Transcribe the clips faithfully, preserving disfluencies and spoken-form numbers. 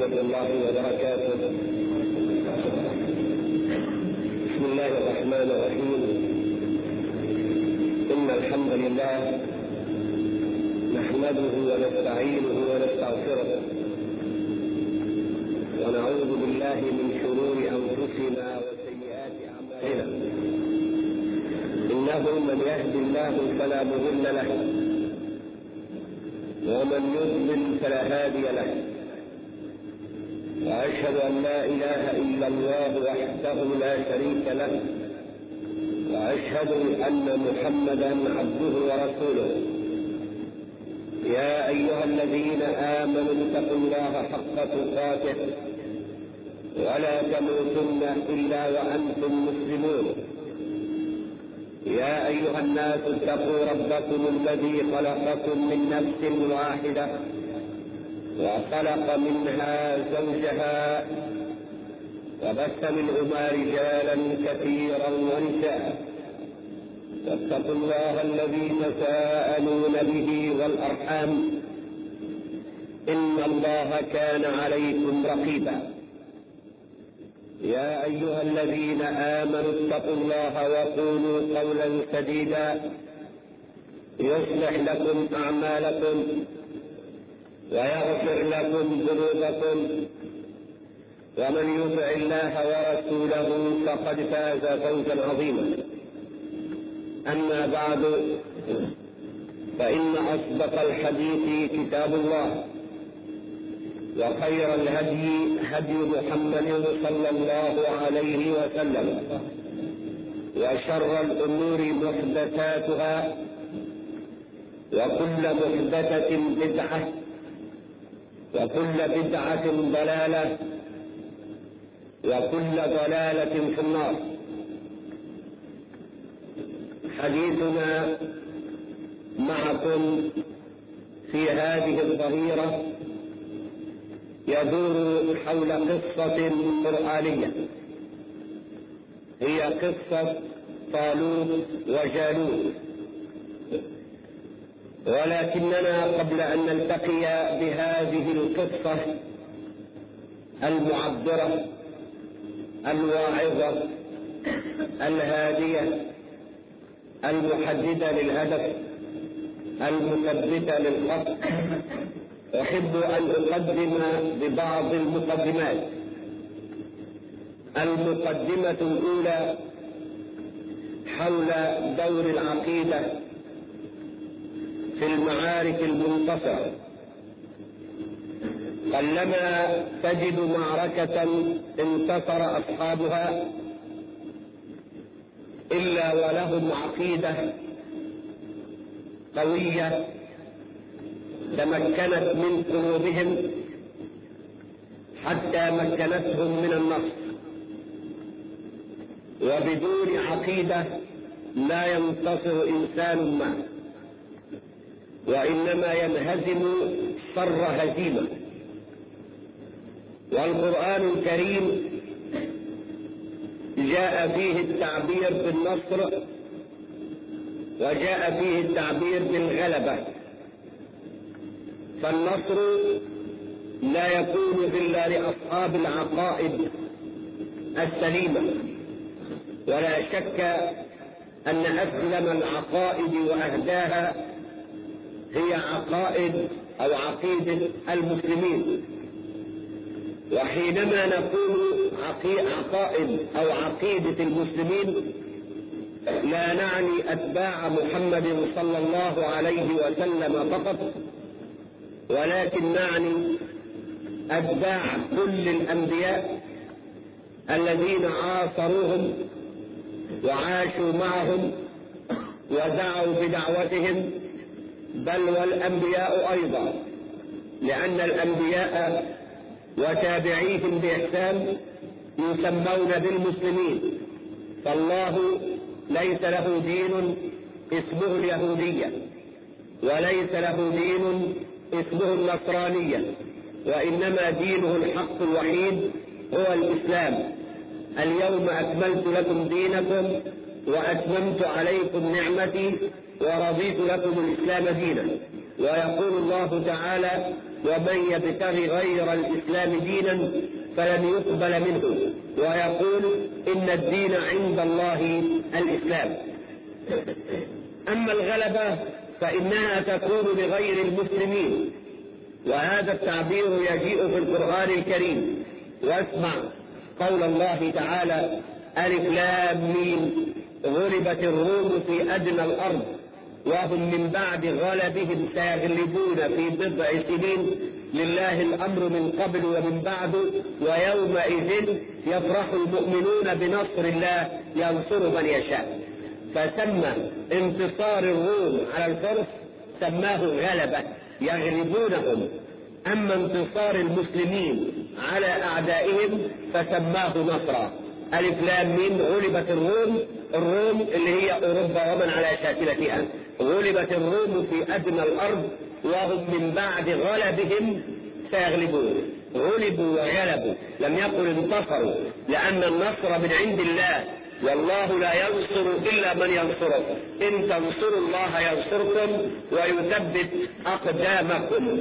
ورحمة الله وبركاته. بسم الله الرحمن الرحيم. إن الحمد لله نحمده ونستعينه ونستغفره ونعوذ بالله من شرور أنفسنا وسيئات أعمالنا. إنه من يهد الله فلا مضل له ومن يضلل فلا هادي له، وأشهد أن لا إله إلا الله وحده لا شريك له، وأشهد أن محمدا عبده ورسوله. يا أيها الذين آمنوا اتقوا الله حق تقاته ولا تموتن إلا وأنتم مسلمون. يا أيها الناس اتقوا ربكم الذي خلقكم من نفس واحدة وخلق منها زوجها وبث منهما رجالا كثيرا ونساء، واتقوا الله الذي تساءلون به والأرحام إن الله كان عليكم رقيبا. يا أيها الذين آمنوا اتقوا الله وقولوا قولا سديدا يصلح لكم أعمالكم ويغفر لكم ذنوبكم، ومن يطع الله ورسوله فقد فاز فوزا عظيما. أما بعد، فإن أصدق الحديث كتاب الله، وخير الهدي هدي محمد صلى الله عليه وسلم، وشر الأمور محدثاتها، وكل محدثة بدعة، وكل بدعة ضلالة، وكل ضلالة في النار. حديثنا معكم في هذه الظهيرة يدور حول قصة قرآنية، هي قصة طالوت وجالوت. ولكننا قبل أن نلتقي بهذه القصة المعبرة الواعظة الهادية المحددة للهدف المثبتة للخط، أحب أن أقدم ببعض المقدمات. المقدمة الأولى حول دور العقيدة في المعارك المنتصرة. قلما تجد معركة انتصر أصحابها إلا ولهم عقيدة قوية تمكنت من قلوبهم حتى مكنتهم من النصر. وبدون عقيدة لا ينتصر إنسان ما، وإنما ينهزم شر هزيمة. والقرآن الكريم جاء فيه التعبير بالنصر، وجاء فيه التعبير بالغلبة. فالنصر لا يكون إلا لأصحاب العقائد السليمة، ولا شك أن أسلم العقائد وأهداها هي عقائد أو عقيدة المسلمين. وحينما نقول عقائد أو عقيدة المسلمين لا نعني أتباع محمد صلى الله عليه وسلم فقط، ولكن نعني أتباع كل الأنبياء الذين عاصروهم وعاشوا معهم ودعوا بدعوتهم، بل والأنبياء أيضا، لأن الأنبياء وتابعيهم بإحسان يسمون بالمسلمين. فالله ليس له دين اسمه اليهودية، وليس له دين اسمه النصرانية، وإنما دينه الحق الوحيد هو الإسلام. اليوم أكملت لكم دينكم وأتممت عليكم نعمتي ورضيت لكم الإسلام دينا. ويقول الله تعالى: ومن يبتغي غير الإسلام دينا فلن يقبل منه ويقول إن الدين عند الله الإسلام. أما الغلبة فإنها تكون بغير المسلمين، وهذا التعبير يجيء في القرآن الكريم. واسمع قول الله تعالى: ألف لام ميم غلبت الروم في أدنى الأرض وهم من بعد غلبهم سيغلبون في بضع سنين لله الأمر من قبل ومن بعد ويومئذ يفرح المؤمنون بنصر الله ينصر من يشاء. فسمى انتصار الروم على الفرس سماه غلبة يغلبونهم، أما انتصار المسلمين على أعدائهم فسماه نصرا. ألف لام ميم غلبت الروم، الروم اللي هي أوروبا ومن على شاكلتها، غلبت الروم في أدنى الأرض وهم من بعد غلبهم سيغلبون. غلبوا وغلبوا، لم يقل انتصروا، لأن النصر من عند الله، والله لا ينصر إلا من ينصره. إن تنصروا الله ينصركم ويثبت أقدامكم.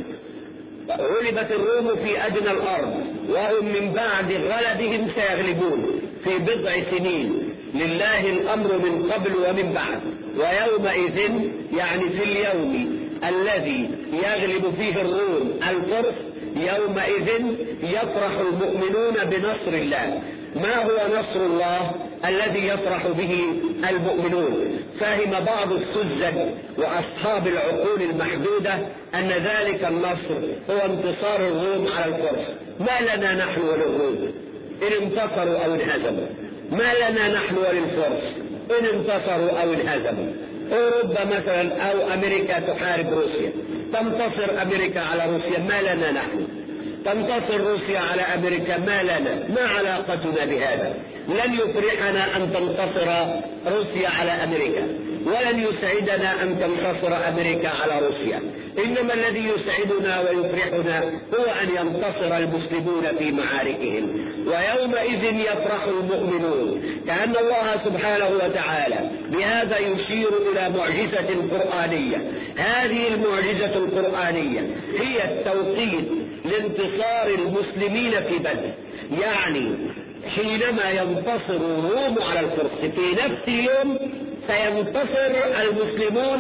غلبت الروم في أدنى الأرض وهم من بعد غلبهم سيغلبون في بضع سنين لله الأمر من قبل ومن بعد ويومئذ، يعني في اليوم الذي يغلب فيه الروم الفرس، يومئذ يفرح المؤمنون بنصر الله. ما هو نصر الله الذي يفرح به المؤمنون؟ فهم بعض السذج وأصحاب العقول المحدودة أن ذلك النصر هو انتصار الروم على الفرس. ما لنا نحن وللروم إن انتصروا أو انهزموا؟ ما لنا نحن وللفرس إن انتصروا أو انهزموا؟ أوروبا مثلا أو أمريكا تحارب روسيا، تنتصر أمريكا على روسيا، ما لنا نحن؟ تنتصر روسيا على أمريكا، ما لنا؟ ما علاقتنا بهذا؟ لن يفرحنا أن تنتصر روسيا على أمريكا، ولن يسعدنا أن تنتصر أمريكا على روسيا. إنما الذي يسعدنا ويفرحنا هو أن ينتصر المسلمون في معاركهم، ويومئذ يفرح المؤمنون. كأن الله سبحانه وتعالى بهذا يشير إلى معجزة قرآنية. هذه المعجزة القرآنية هي التوقيت لانتصار المسلمين في بدر، يعني حينما ينتصر الروم على الفرس في نفس اليوم سينتصر المسلمون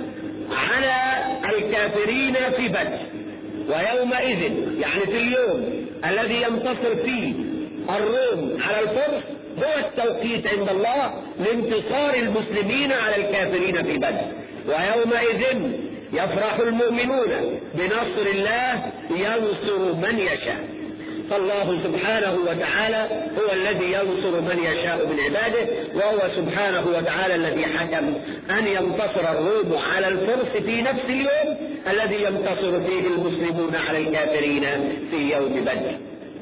على الكافرين في بدر. ويومئذ يعني في اليوم الذي ينتصر فيه الروم على الفرس هو التوقيت عند الله لانتصار المسلمين على الكافرين في بدر. ويومئذ يفرح المؤمنون بنصر الله ينصر من يشاء. فالله سبحانه وتعالى هو الذي ينصر من يشاء من عباده، وهو سبحانه وتعالى الذي حكم أن ينتصر الروم على الفرس في نفس اليوم الذي ينتصر فيه المسلمون على الكافرين في يوم بدر.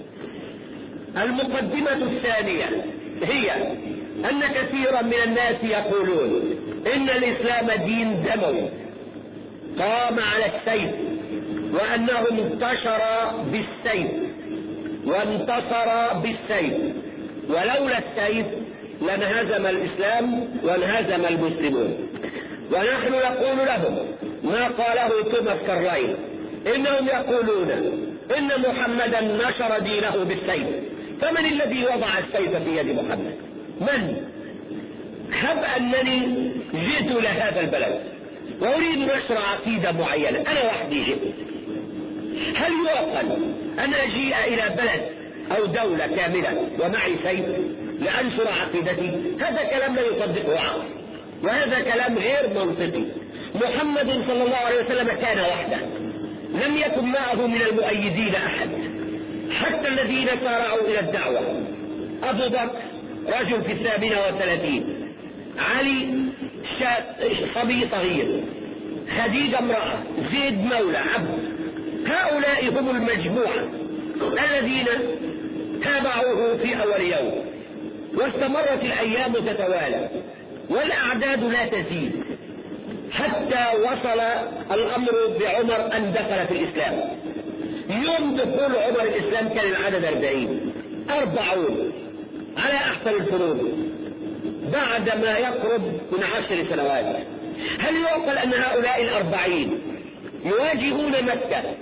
المقدمة الثانية هي أن كثيرا من الناس يقولون إن الإسلام دين دموي قام على السيف، وأنه انتشر بالسيف وانتصر بالسيف، ولولا السيف لانهزم الإسلام وانهزم المسلمون. ونحن نقول لهم ما قاله توماس كارلايل، إنهم يقولون إن محمدا نشر دينه بالسيف، فمن الذي وضع السيف في يد محمد؟ من؟ هب أنني جئت إلى هذا البلد وأريد نشر عقيدة معينة، أنا وحدي جئت، هل يعقل أن أجيء إلى بلد أو دولة كاملة ومعي سيف لأنشر عقيدتي؟ هذا كلام لا يصدقه عقل، وهذا كلام غير منطقي. محمد صلى الله عليه وسلم كان وحده، لم يكن معه من المؤيدين أحد، حتى الذين سارعوا إلى الدعوة. أبو بكر رجل في الثامنة والثلاثين، علي صبي صغير، خديجة امرأة، زيد مولى عبد. هؤلاء هم المجموعة الذين تابعوه في أول يوم، واستمرت الأيام تتوالى والأعداد لا تزيد، حتى وصل الأمر بعمر أن دخل في الإسلام. يوم دخول عمر الإسلام كان العدد أربعين، أربعون على أحسن الفروض بعد ما يقرب من عشر سنوات. هل يعقل أن هؤلاء الأربعين يواجهون مكة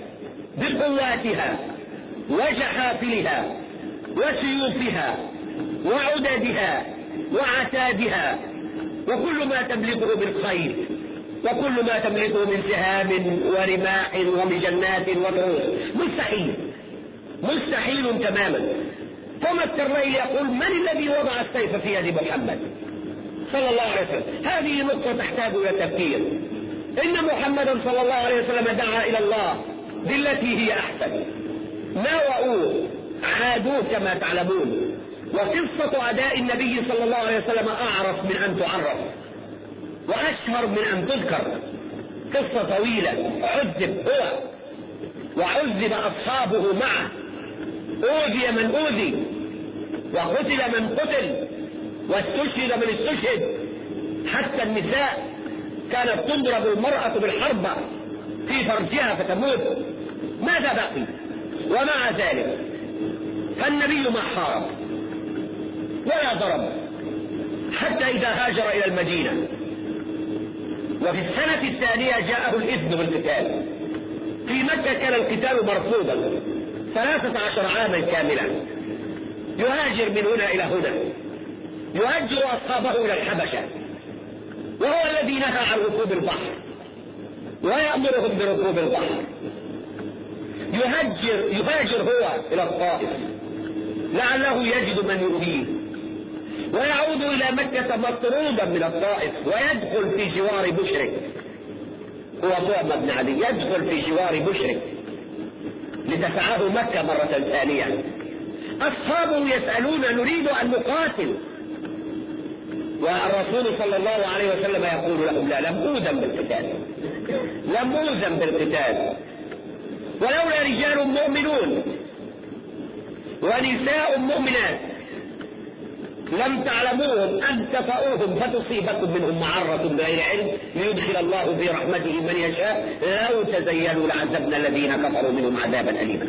بقواتها وجحافلها وسيوفها وعددها وعتادها وكل ما تملكه من خير وكل ما تملكه من سهام ورماح ومجنات ودروس. مستحيل مستحيل تماما. ثم الترمذي يقول: من الذي وضع السيف في يد محمد صلى الله عليه وسلم؟ هذه نقطة تحتاج إلى تفكير. إن محمدا صلى الله عليه وسلم دعا إلى الله بالتي هي أحسن. ناوؤوه عادوه كما تعلمون. وقصة أداء النبي صلى الله عليه وسلم أعرف من أن تعرف وأشهر من أن تذكر. قصة طويلة. عذب هو وعذب أصحابه معه، أوذي من أوذي وقتل من قتل واستشهد من استشهد، حتى النساء كانت تضرب المرأة بالحربة في فرجها فتموت. ماذا بقي؟ ومع ذلك فالنبي ما حارب ولا ضرب حتى إذا هاجر إلى المدينة. وفي السنة الثانية جاءه الإذن بالقتال. في مكة كان القتال مرفوضا ثلاثة عشر عاما كاملا، يهاجر من هنا إلى هنا، يهجر أصحابه إلى الحبشة، وهو الذي نهى عن ركوب البحر ويأمرهم بركوب البحر. يهجر يهاجر هو إلى الطائف لعله يجد من يؤذيه، ويعود إلى مكة مطرودا من الطائف ويدخل في جوار بشرك. هو طعم بن عدي يدخل في جوار بشرك لتسعه مكة مرة ثانية. أصحابه يسألون: نريد أن نقاتل. والرسول صلى الله عليه وسلم يقول لهم: لا، لم أوذن بالقتال، لم أوذن بالقتال، ولولا رجال مؤمنون ونساء مؤمنات لم تعلموهم أن تطؤوهم فتصيبكم منهم معرة بغير علم ليدخل الله في رحمته من يشاء لو تزينوا لعذبنا الذين كفروا منهم عذابا أليما.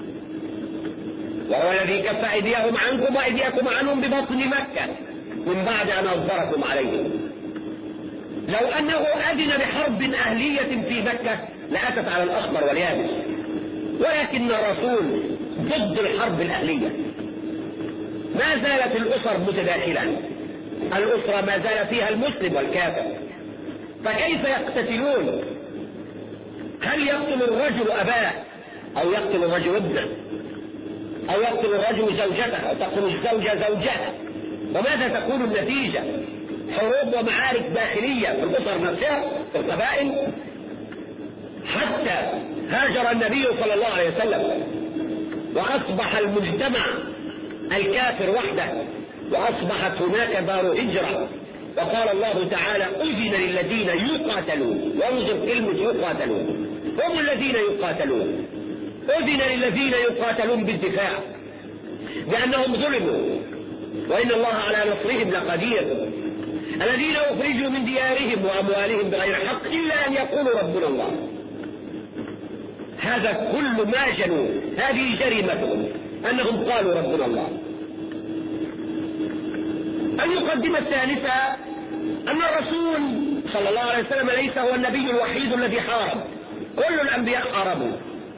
وهو الذي كف أيديهم عنكم وأيديكم عنهم ببطن مكة من بعد أن أظهركم عليهم. لو أنه أذن بحرب أهلية في مكة لأتت على الأخضر واليابس، ولكن الرسول ضد الحرب الأهلية. ما زالت الأسر متداخلة، الأسرة ما زال فيها المسلم والكافر، فكيف يقتتلون؟ هل يقتل الرجل أباه أو يقتل الرجل ابنه أو يقتل الرجل زوجته أو تقتل الزوجة زوجها؟ وماذا تكون النتيجة؟ حروب ومعارك داخلية في الأسر نفسها في القبائل. حتى هاجر النبي صلى الله عليه وسلم وأصبح المجتمع الكافر وحده، وأصبحت هناك دار هجرة. وقال الله تعالى: أذن للذين يقاتلون. وانظر كلمة يقاتلون، هم الذين يقاتلون. أذن للذين يقاتلون بالدفاع لأنهم ظلموا، وإن الله على نصرهم لقدير. الذين أخرجوا من ديارهم وأموالهم بغير حق إلا أن يقولوا ربنا الله. هذا كل ما جنوا، هذه جريمتهم أنهم قالوا ربنا الله. المقدمة الثالثة أن الرسول صلى الله عليه وسلم ليس هو النبي الوحيد الذي حارب، كل الأنبياء حاربوا.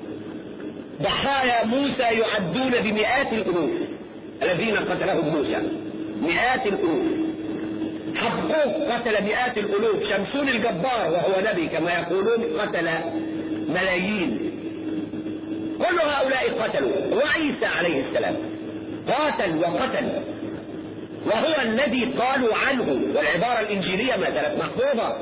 ضحايا موسى يعدون بمئات الألوف الذين قتلهم موسى، مئات الألوف. حبقوق قتل مئات الألوف، شمشون الجبار وهو نبي كما يقولون قتل ملايين. كل هؤلاء قتلوا. وعيسى عليه السلام قاتل وقتل، وهو الذي قالوا عنه، والعبارة الإنجيلية ما زالت محفوظة،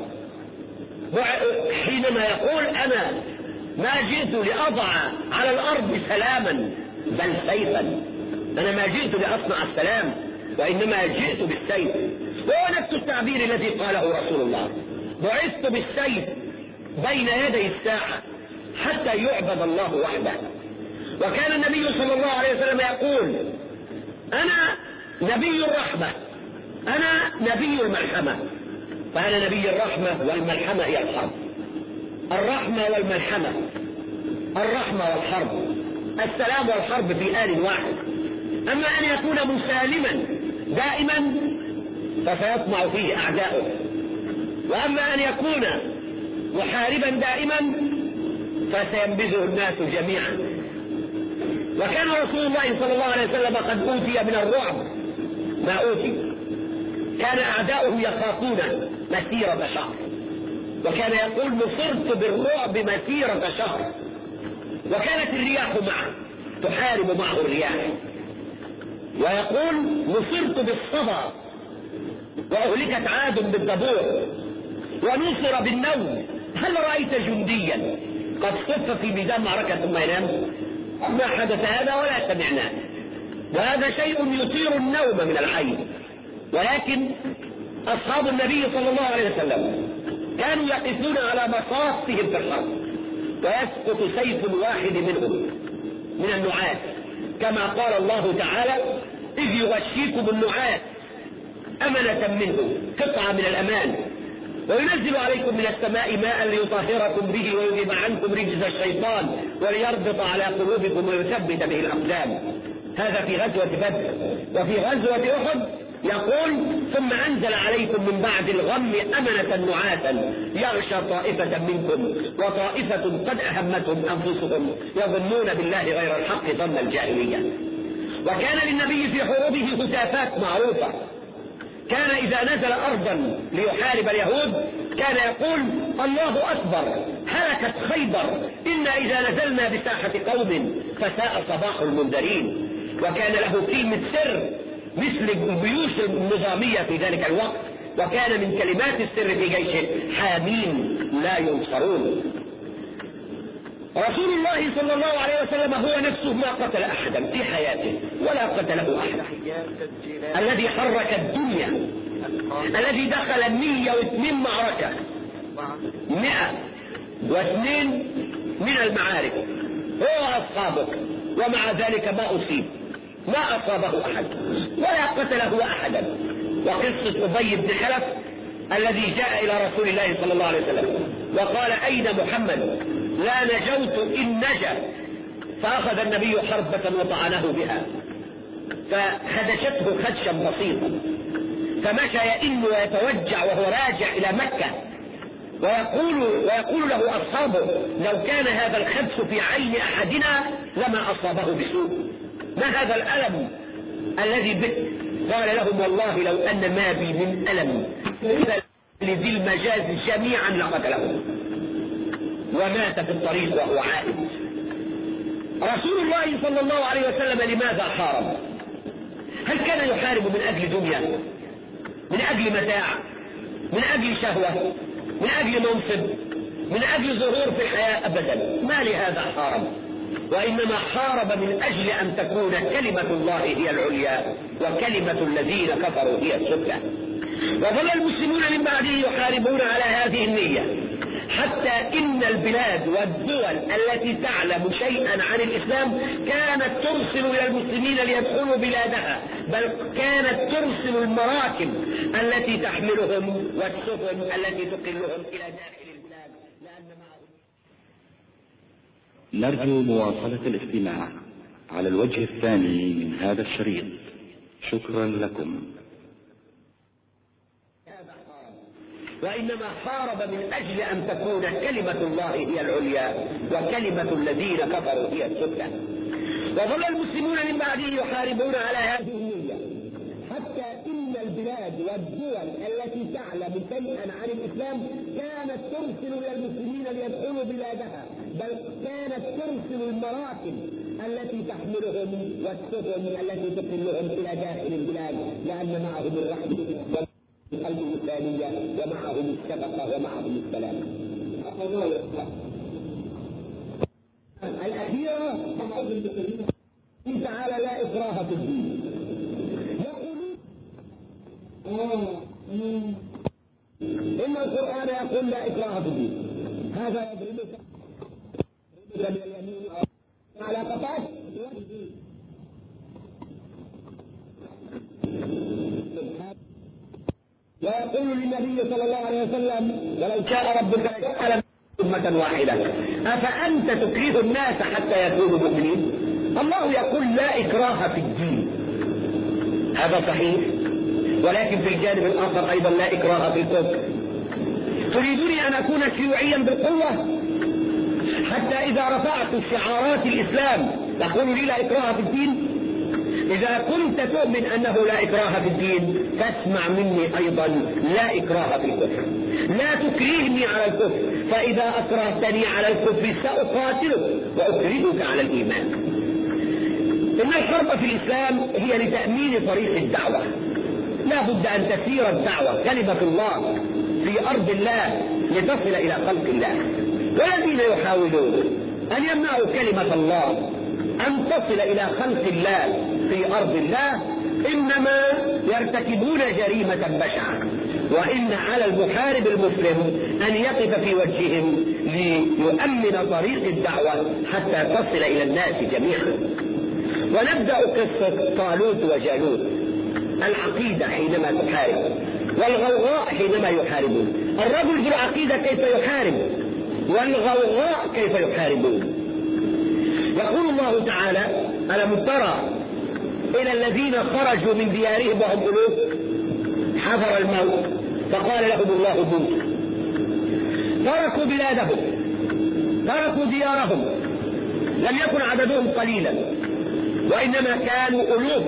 حينما يقول: أنا ما جئت لأضع على الأرض سلاما بل سيفا. أنا ما جئت لأصنع السلام وإنما جئت بالسيف. وهو نفس التعبير الذي قاله رسول الله: بعثت بالسيف بين يدي الساعة حتى يعبد الله وحده. وكان النبي صلى الله عليه وسلم يقول: أنا نبي الرحمة، أنا نبي الملحمة. فأنا نبي الرحمة والملحمة هي الحرب. الرحمة والملحمة، الرحمة والحرب، السلام والحرب في آن واحد. أما أن يكون مسالما دائما فسيطمع فيه أعداؤه، وأما أن يكون محاربا دائما فسينبذه الناس جميعا. وكان رسول الله صلى الله عليه وسلم قد أوتي من الرعب ما أوتي. كان أعداؤه يخافون مسيرة شهر، وكان يقول نصرت بالرعب مسيرة شهر. وكانت الرياح معه تحارب معه الرياح، ويقول نصرت بالصدى وأهلكت عاد بالدبور، ونصر بالنوم. هل رأيت جنديا قد صف في ميدان معركة ثم ينام؟ ما حدث هذا ولا سمعناه، وهذا شيء يثير النوم من الحي. ولكن أصحاب النبي صلى الله عليه وسلم كانوا يقفون على مصافهم في الحرب، ويسقط سيف واحد منهم من النعاس، كما قال الله تعالى إذ يغشيكم النعاس أمنة منه، قطعة من الأمان، وينزل عليكم من السماء ماء ليطهركم به ويذهب عنكم رجز الشيطان وليربط على قلوبكم ويثبت به الأقدام. هذا في غزوة بدر. وفي غزوة أحد يقول ثم أنزل عليكم من بعد الغم أمنة نعاسا يغشى طائفة منكم وطائفة قد أهمتهم أنفسهم يظنون بالله غير الحق ظن الجاهلية. وكان للنبي في حروبه هتافات معروفة. كان إذا نزل أرضا ليحارب اليهود كان يقول الله أكبر هلكت خيبر إنا إذا نزلنا بساحة قوم فساء صباح المنذرين. وكان له كلمة سر مثل الجيوش النظامية في ذلك الوقت، وكان من كلمات السر في جيشه حامين لا ينصرون. رسول الله صلى الله عليه وسلم هو نفسه ما قتل أحدا في حياته ولا قتله أحدا. الذي حرك الدنيا، الذي دخل مية واثنين معركة، مئة واثنين من المعارك هو أصحابه، ومع ذلك ما أصيب، ما أصابه أحد ولا قتله أحدا. وقصة أبي بن خلف الذي جاء إلى رسول الله صلى الله عليه وسلم وقال أين محمد؟ لا نجوت إن نجا. فأخذ النبي حربة وطعنه بها فخدشته خدشا بسيطا، فمشى يئن ويتوجع وهو راجع إلى مكة، ويقول, ويقول له أصحابه لو كان هذا الخدش في عين أحدنا لما أصابه بسوء. ما هذا الألم الذي بك؟ قال لهم والله لو أن ما بي من ألم لذي المجاز جميعا لقتله. ومات في الطريق وهو عائد. رسول الله صلى الله عليه وسلم لماذا حارب؟ هل كان يحارب من أجل دنيا، من أجل متاع، من أجل شهوة، من أجل منصب، من أجل ظهور في الحياة؟ أبدا، ما لهذا حارب، وإنما حارب من أجل أن تكون كلمة الله هي العليا وكلمة الذين كفروا هي السفلى. وظل المسلمون من بعده يحاربون على هذه النية، حتى إن البلاد والدول التي تعلم شيئا عن الإسلام كانت ترسل إلى المسلمين ليدخلوا بلادها، بل كانت ترسل المراكب التي تحملهم والسفن التي تقلهم إلى داخل البلاد لأن معهم. نرجو مواصلة الاستماع على الوجه الثاني من هذا الشريط. شكرا لكم. وإنما حارب من أجل أن تكون كلمة الله هي العليا وكلمة الذين كفروا هي السفلى. وظل المسلمون من بعده يحاربون على هذه النية، حتى إن البلاد والدول التي تعلم شيئا عن الإسلام كانت ترسل إلى المسلمين ليدخلوا بلادها، بل كانت ترسل المراكب التي تحملهم والسفن التي تقلهم إلى داخل البلاد لأن معهم الرحمة القلب الإسلامية ومعهم الشفقة ومعهم السلام. الأخيرة تعالى لا إكراه في الدين. يقولون إن القرآن يقول لا إكراه في الدين، هذا يضربك باليمين على قفاك ويقول للنبي صلى الله عليه وسلم ولو شاء ربك لجعل أمة واحدة أفأنت تكره الناس حتى يكونوا مؤمنين؟ الله يقول لا إكراه في الدين، هذا صحيح، ولكن في الجانب الآخر أيضا لا إكراه في الكفر. تريدوني أن أكون شيوعيا بالقوة؟ حتى إذا رفعت شعارات الإسلام تقول لي لا إكراه في الدين. إذا كنت تؤمن أنه لا إكراه في الدين فاسمع مني أيضا لا إكراه في الكفر. لا تكرهني على الكفر، فإذا أكرهتني على الكفر سأقاتلك وأكرهك على الإيمان. إن الحرب في الإسلام هي لتأمين طريق الدعوة. لا بد أن تسير الدعوة كلمة الله في أرض الله لتصل إلى خلق الله. والذين يحاولون أن يمنعوا كلمة الله أن تصل إلى خلق الله في أرض الله إنما يرتكبون جريمة بشعة. وإن على المحارب المسلم أن يقف في وجههم ليؤمن طريق الدعوة حتى تصل إلى الناس جميعا. ونبدأ قصة طالوت وجالوت. العقيدة حينما تحارب، والغوغاء حينما يحاربون. الرجل ذو العقيدة كيف يحارب، والغوغاء كيف يحاربون. يقول الله تعالى: ألم ترى إلى الذين خرجوا من ديارهم وهم ألوف حذر الموت فقال لهم الله موتوا. تركوا بلادهم، تركوا ديارهم، لم يكن عددهم قليلا وإنما كانوا ألوف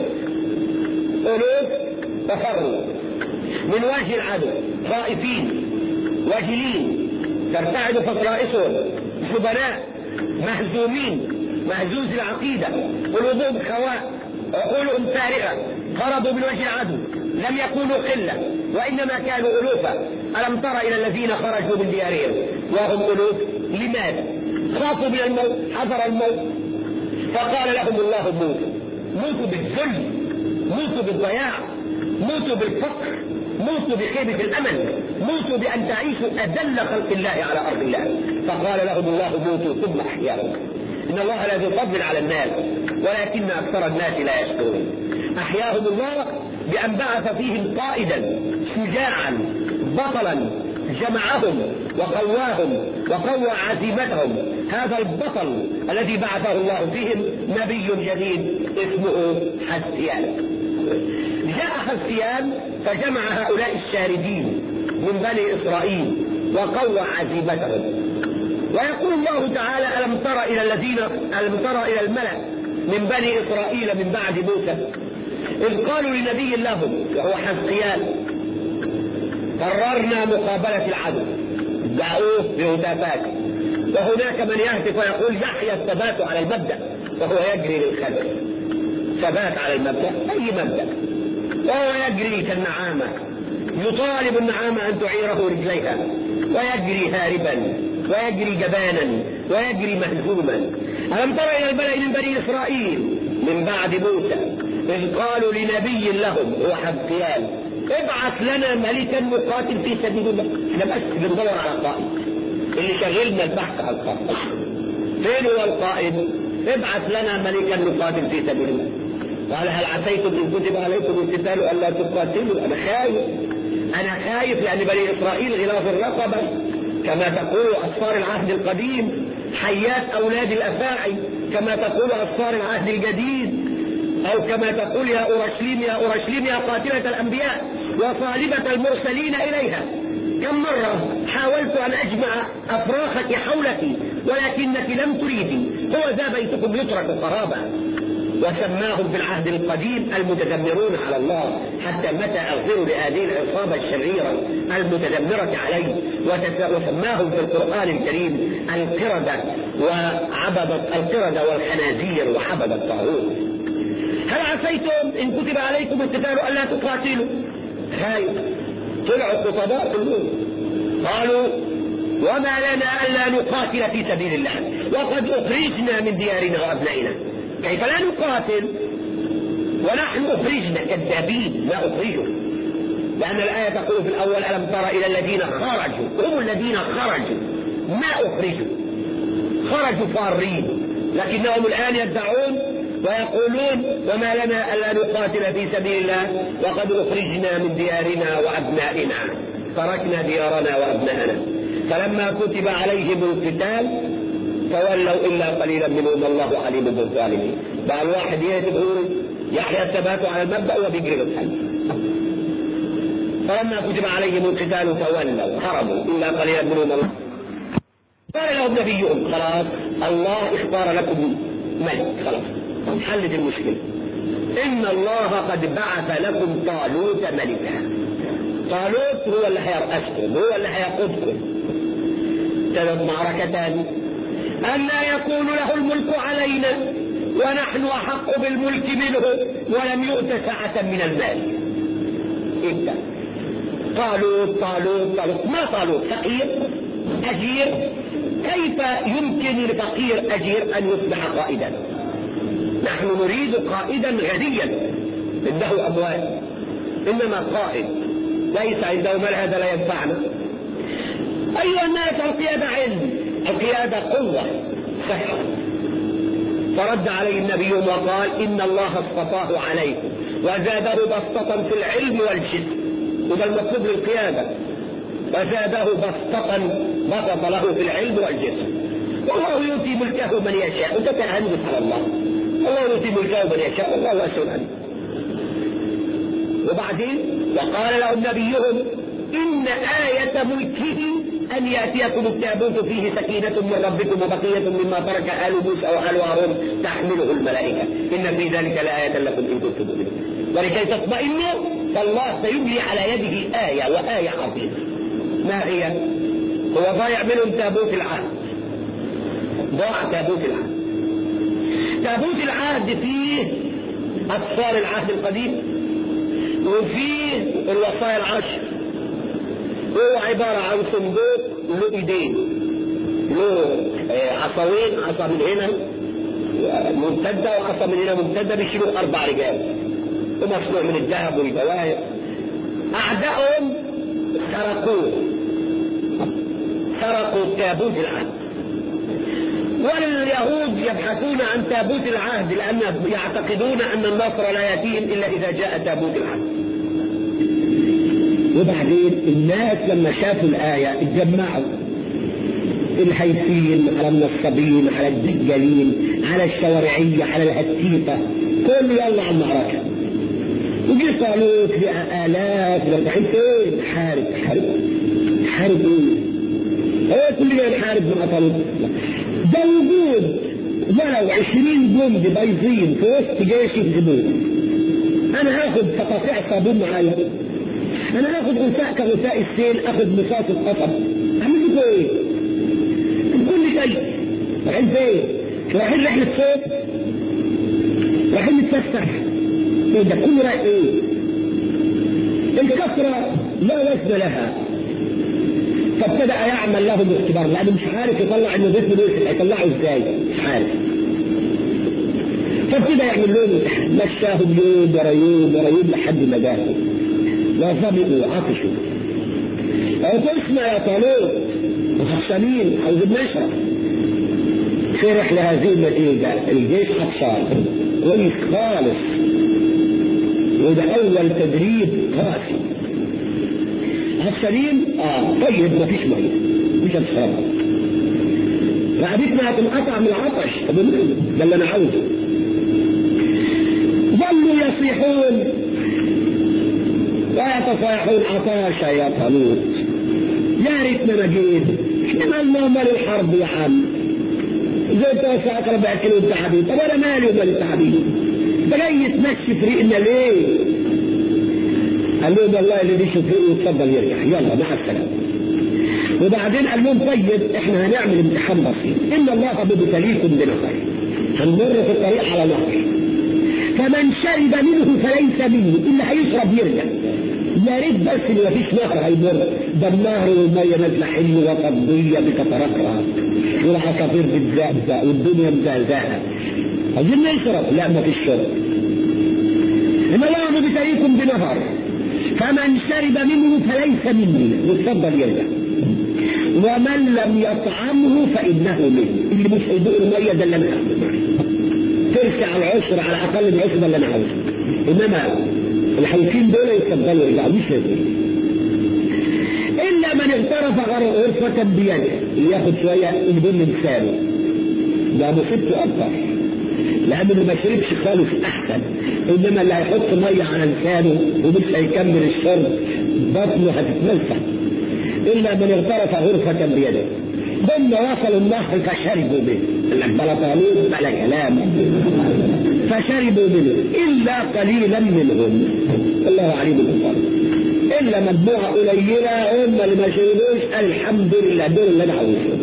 ألوف تفروا من وجه العدو، خائفين وجلين، ترتعد فصائصهم، سبناء، مهزومين، مهزوز العقيدة، قلوبهم خواء، عقولهم فارغة، خرجوا من وجه العدو، لم يكونوا قلة وإنما كانوا ألوفا. ألم تر إلى الذين خرجوا من ديارهم وهم ألوف؟ لماذا؟ خافوا من الموت، حذر الموت، فقال لهم الله موتوا. موتوا بالذل، موتوا بالضياع، موتوا بالفقر، موتوا بخيبة الأمل، موتوا بأن تعيشوا أذل خلق الله على أرض الله. فقال لهم الله موتوا ثم أحياهم. إن الله لا ذو فضل على الناس ولكن أكثر الناس لا يشكرون. أحياهم الله بأن بعث فيهم قائدا شجاعا بطلا جمعهم وقواهم وقوى عزيمتهم. هذا البطل الذي بعثه الله فيهم نبي جديد اسمه حزقيال. جاء حزقيال فجمع هؤلاء الشاردين من بني إسرائيل وقوى عزيمتهم. ويقول الله تعالى: ألم تر إلى الذين ألم تر إلى الملأ من بني إسرائيل من بعد موسى إذ قالوا لنبي لهم وهو حزقيال: قررنا مقابلة العدو، دعوه بهتافات. وهناك من يهتف ويقول: يحيى الثبات على المبدأ، وهو يجري للخلف. ثبات على المبدأ، أي مبدأ؟ وهو يجري كالنعامة، يطالب النعامة أن تعيره رجليها، ويجري هاربا ويجري جبانا ويجري مهزوما. ألم تر إلى الملأ من بني إسرائيل من بعد موسى إذ قالوا لنبي لهم هو حزقيال: ابعث لنا ملكا نقاتل في سبيل الله. احنا بس بندور على قائد، اللي شغلنا البحث عن القائد. فين هو القائد؟ ابعث لنا ملكا نقاتل في سبيل الله. قال: هل عسيتم إن كتب عليكم القتال ألا تقاتلوا؟ أنا خايف، أنا خايف لأن بني إسرائيل غلاظ الرقبة كما تقول أسفار العهد القديم، حيات أولاد الأفاعي كما تقول أسفار العهد الجديد، أو كما تقول يا أورشليم يا أورشليم يا قاتلة الأنبياء وطالبة المرسلين إليها. كم مرة حاولت أن أجمع أفراخك حولك ولكنك لم تريدي. هو ذا بيتكم يترك خرابا. وسماهم في العهد القديم المتذمرون على الله، حتى متى أغفر لهذه العصابة الشريرة المتذمرة عليه. وسماهم في القرآن الكريم القردة وعبدة القردة والخنازير وعبدة الطاغوت. هل عسيتم إن كتب عليكم القتال ألا تقاتلوا؟ خايف. طلعوا خطباء كلهم قالوا: وما لنا ألا نقاتل في سبيل الله وقد أخرجنا من ديارنا وأبنائنا. كيف لا نقاتل ونحن أخرجنا؟ كذابين، لا أخرجوا. لأن الآية تقول في الأول: ألم تر إلى الذين خرجوا. هم الذين خرجوا، ما أخرجوا. خرجوا فارين، لكنهم الآن يدعون ويقولون: وما لنا ألا نقاتل في سبيل الله وقد أخرجنا من ديارنا وأبنائنا. تركنا ديارنا وأبنائنا. فلما كتب عليهم القتال تولوا إلا قليلا منهم الله عليم بالظالمين. بقى الواحد يقول يحيى الثبات على المبدأ وبيجري بالحل. فلما كتب عليهم القتال تولوا هربوا إلا قليلا منهم الله. قال لهم نبيهم خلاص الله اختار لكم ملك، خلاص حلت المشكلة. إن الله قد بعث لكم طالوت ملكا. طالوت هو اللي هيرأسكم، هو اللي هيقودكم. ابتدت معركتان، أن لا يكون له الملك علينا ونحن أحق بالملك منه ولم يؤت سعة من المال. ابدأ طالوت طالوت طالوت. ما طالوت؟ فقير أجير. كيف يمكن لفقير أجير أن يصبح قائدا؟ نحن نريد قائدا غنيا عنده أموال، إنما قائد ليس عنده مال هذا لا ينفعنا. أيها الناس، القيادة علم، القيادة قوة صحة. فرد عليه النبي وقال إن الله اصطفاه عليكم وزاده بسطة في العلم والجسم. وده المطلوب للقيادة، وزاده بسطة بسط له في العلم والجسم. والله يؤتي ملكه من يشاء. وتتهندس على الله، الله يؤتي ملكه من يشاء والله واسع عليم. وبعدين وقال لهم نبيهم إن آية ملكه أن يأتيكم التابوت فيه سكينة من ربكم وبقية مما ترك آل موسى وآل هارون تحمله الملائكة إن في ذلك لآية لكم إن كنتم مؤمنين. ولكي تطمئنوا فالله سيملي على يده آية وآية عظيمة. ما هي؟ هو ضايع منهم تابوت العهد. ضاع تابوت العهد. تابوت العهد فيه أسفار العهد القديم وفيه الوصايا العشر. هو عبارة عن صندوق له ايدين، له عصاوين، عصا من هنا ممتدة وعصا من هنا ممتدة، بيشيلوا أربع رجال ومصنوع من الذهب والجواهر. أعدائهم سرقوه، سرقوا تابوت العهد. واليهود يبحثون عن تابوت العهد لأنهم يعتقدون أن النصر لا يأتيهم إلا إذا جاء تابوت العهد. وبعدين الناس لما شافوا الآية اتجمعوا، الهيفين على النصابين على الدجالين على الشوارعية على الهتيفة، كل يلا على المعركة. وجي طالوت بآلاف رايحين فين؟ حارب حارب حارب ايه؟ ايه كل يوم نحارب مع طالوت؟ ده وجود ولو عشرين جندي بايظين في وسط جيش يغزبوه. انا هاخد تقاطيع صابون معايا، انا هاخد غثاء كغثاء السيل، اخد مصاص القطب، اعمل لكم ايه؟ كل شيء رايحين فين؟ رايحين رحلة صوت، رايحين نتفسح. ايه ده كله رايح ايه؟ الكثرة لا وزن لها. فابتدأ يعمل لهم اختبار لانه مش عارف يطلع انه بيت ملوك، هيطلعه ازاي؟ مش عارف. فابتدأ يعمل لهم امتحان، مشاهم يوم ورا يوم ورا يوم لحد ما جاهم وظبطوا وعطشوا. عطشنا يا طالوت وخصمين عاوزين نشرب. فرح لهذه النتيجة، الجيش عطشان كويس خالص، وده أول تدريب قاسي. عطشانين اه طيب مفيش مية مش هتشربها، رقبتنا هتنقطع من العطش. طب ده اللي أنا عاوزه. ظلوا يصيحون ويتصايحون عطاشا يا طالوت، يا ريتنا ما جيت، احنا مالنا ومال الحرب يا عم، زي توسعك ربع كيلو التعابين. طب انا مالي ومال التعابين؟ ده جاي تمشي فريقنا ليه؟ قال لهم والله اللي بيشوف فريقه يتفضل يرجع، يلا مع السلامه. وبعدين قال لهم طيب احنا هنعمل امتحان بسيط، ان الله مبتليكم بنهر، هنمر في الطريق على نهر، فمن شرب منه فليس مني، اللي هيشرب يرجع. يا ريت بس اللي مفيش نهر هيمر، ده النهر والميه نازله حلوه وفضيه بتترقرق والعصافير بتزقزق والدنيا مزهزهه، عايزين نشرب. لا مفيش شرب. ان الله مبتليكم بنهر فمن شرب منه فليس مني، يتفضل يرجع. ومن لم يطعمه فانه مني، اللي مش هيدوق الميه ده اللي انا هاخده، ترجع على العشر على اقل من العشر اللي انا عاوزه. انما الحوثيين دول يتفضلوا يرجعوا مش لازم. الا من اغترف غرفة بيده، اللي ياخد شويه يبن لسانه، ده مصيبته اكتر، لان اللي ما شربش خالص احسن. انما اللي هيحط ميه على لسانه ومش هيكمل الشرب بطنه هتتمسح. الا من اغترف غرفة بيده، ثم وصلوا النهر فشربوا منه. لك بلا طالوت بلا كلام، فشربوا منه إلا قليلا منهم، الله عليم بالكفار، إلا مجموعة قليلة هم اللي ما شربوش. الحمد لله دول اللي أنا عاوزهم.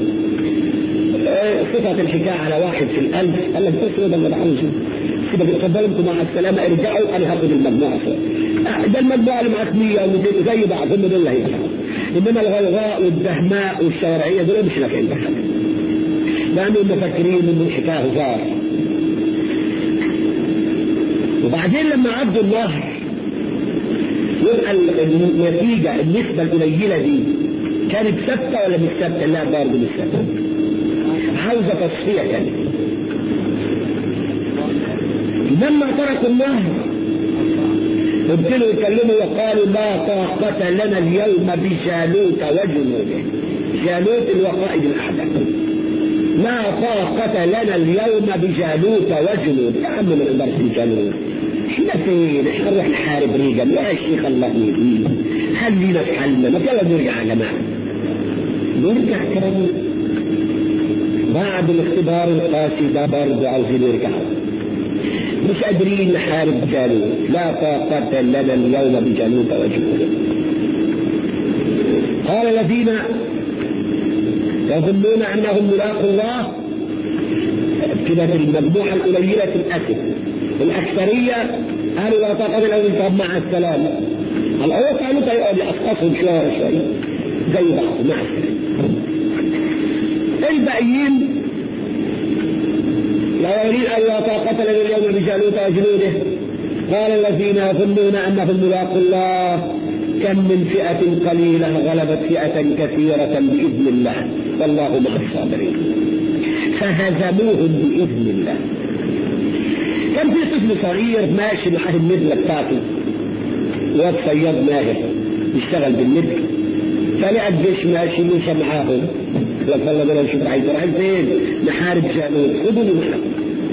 صفة الحكاية على واحد في الألف قال لك بس ده اللي أنا عاوزه، كده بتفضلوا انتم مع السلامة ارجعوا أنا هاخد المجموعة فوق. ده المجموعة اللي معاك مية ومئتين زي بعض هم دول اللي هيرجعوا، إنما الغوغاء والدهماء والشوارعية دول مش نافعين بحاجة، لأنهم مفكرين إن الحكاية هزار. وبعدين لما عدوا النهر يبقى النتيجة النسبة القليلة دي كانت ثابتة ولا مش ثابتة؟ لا برضه مش ثابتة، عاوزة تصفية كانت. لما تركوا النهر ابتدوا يتكلموا وقالوا لا طاقة لنا اليوم بجالوت وجنوده. جالوت الوقائد الأعداء. لا طاقة لنا اليوم بجالوت وجنوده. يا عم ما نقدرش بجالوت، احنا فين؟ احنا نروح نحارب ريجل يا شيخ الله يهديه، خلينا في حالنا، ما يلا نرجع يا جماعة. نرجع كمان بعد الاختبار القاسي ده برضه عاوزين يرجعوا، مش قادرين نحارب جالوت. لا طاقة لنا اليوم بجالوت وجنوده. قال الذين يظنون أنهم ملاقوا الله، كده المجموعة القليلة تنأسف، الأكثرية قالوا لا طاقة لنا طب مع السلامة. الأول قالوا يقعد يأسقصهم شوية شوية زي بعض مع السلامة. الباقيين لا يريد أن لا طاقة لنا اليوم بجالوت وجنوده. قال الذين يظنون أنهم ملاقوا الله كم من فئة قليلة غلبت فئة كثيرة بإذن الله والله مع الصابرين. فهزموهم بإذن الله. كان في طفل صغير ماشي مع الندلة بتاعته، واد صياد ماهر يشتغل بالندل، فلقى الجيش ماشي مشى معاهم، قال الله بلا نشوف عايز رايحين فين؟ نحارب جالوت، خدوني معاكم.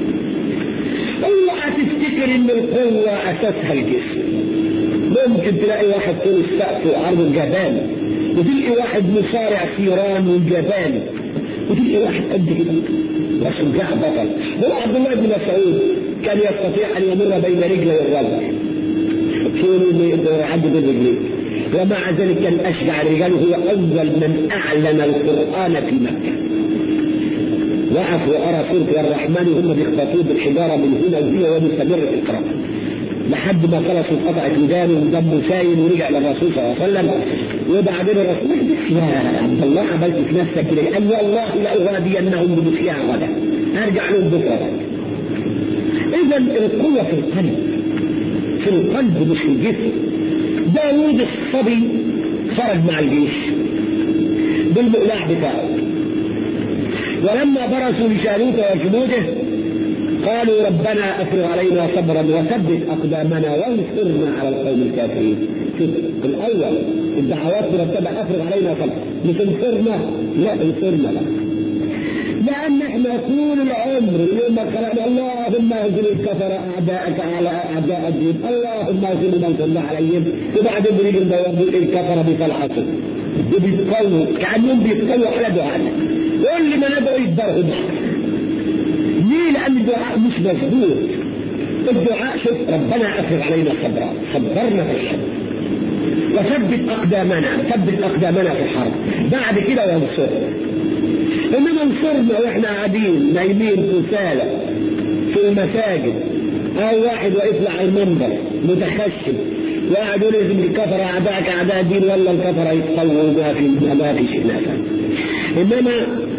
اوعى تفتكر ان القوة اساسها الجسم. ممكن تلاقي واحد طول السقف وعرض الجبال، وتلاقي واحد مصارع ثيران والجبال، وتلاقي واحد قد كده وشجاع بطل. هو عبد الله بن مسعود كان يستطيع ان يمر بين رجله والرجل طول يعدي بين رجليه، ومع ذلك كان اشجع الرجال، وهو اول من اعلن القران في مكه. وقف وارى سوره الرحمن وهم بيخبطوه بالحجاره من هنا وهنا ومستمر في القراءه لحد ما خلصوا قطعت ودانه ودمه سايل ورجع للرسول صلى الله عليه وسلم. وبعدين الرسول يا عبد الله عملت في نفسك كده، قال والله لاغادينهم بمثلها غدا، ارجع لهم بكره. اذا القوه في القلب، في القلب مش في الجسم. داوود الصبي خرج مع الجيش بالمقلاع بتاعه، ولما برزوا لجالوت وجنوده قالوا ربنا افرغ علينا صبرا وثبت اقدامنا وانصرنا على القوم الكافرين. شوف الاول الدعوات مرتبه افرغ علينا صبرا، مش انصرنا، لا انصرنا لا. لان احنا طول العمر يوم ما خلقنا اللهم اهزم الكفر اعداءك على اعداء الدين، اللهم اهزم من صلى عليهم، وبعدين بنيجي ندور الكفر بفلحته وبيتقووا كانهم بيتقووا على دعائنا. يقول لي ما ندعو يتبرهوا. ليه؟ لأن الدعاء مش مظبوط. الدعاء شوف ربنا أفرغ علينا صبرا، صبرنا في الحرب وثبت أقدامنا، ثبت أقدامنا في الحرب، بعد كده وانصرنا. إنما انصرنا وإحنا قاعدين نايمين كسالى في المساجد، أو واحد واقف على المنبر متخشب وقاعد يقول لازم الكفر أعداءك أعداء الدين، ولا الكفر يتقووا ما في ما في شيء نافع. إنما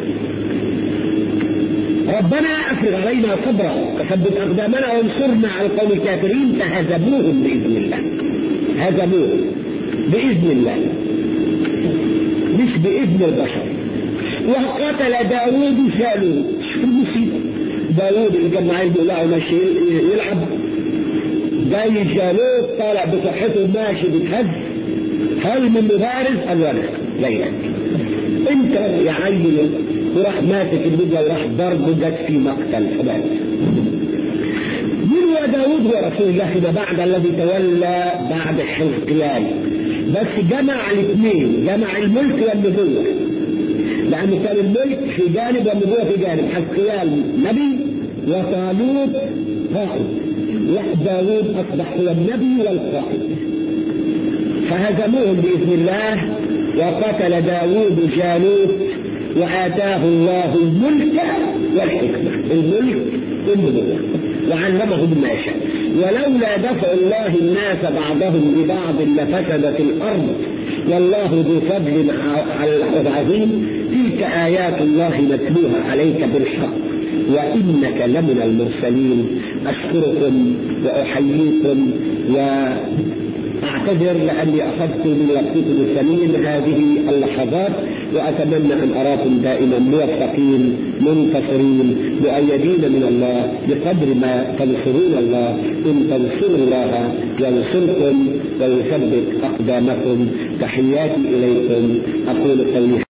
ربنا أفرغ علينا صبرا وثبت أقدامنا وانصرنا على القوم الكافرين، فهزموهم بإذن الله. هزموهم بإذن الله مش بإذن البشر. وقتل داوود جالوت. شوف المصيبة، داوود اللي كان معاه يقلعه ماشي يلعب، جاي جالوت طالع بصحته ماشي بيتهز، هل من مبارز؟ قال له لا انت يا عيل، وراح ماسك البدله وراح ضربه جت في مقتل حباب. من هو داوود؟ هو رسول الله فيما بعد الذي تولى بعد حزقيال، بس جمع الاثنين، جمع الملك والنبوة. لأن كان الملك في جانب والنبوة في جانب. حسقيال نبي وطالوت قائد، داوود أصبح هو النبي والقائد، فهزموهم بإذن الله. وقتل داوود جالوت وآتاه الله الملك والحكمة، الملك والنبوة، وعلمهم ما شاء. ولولا دفع الله الناس بعضهم ببعض لفسدت الأرض والله ذو فضل على العظيم. تلك آيات الله نتلوها عليك بالحق وإنك لمن المرسلين. أشكركم وأحييكم وأعتذر لأني أخذت من وقتكم الثمين هذه اللحظات، وأتمنى أن أراكم دائما موفقين منتصرين مؤيدين من الله بقدر ما تنصرون الله. إن تنصروا الله ينصركم ويثبت أقدامكم. تحياتي إليكم. أقول قولي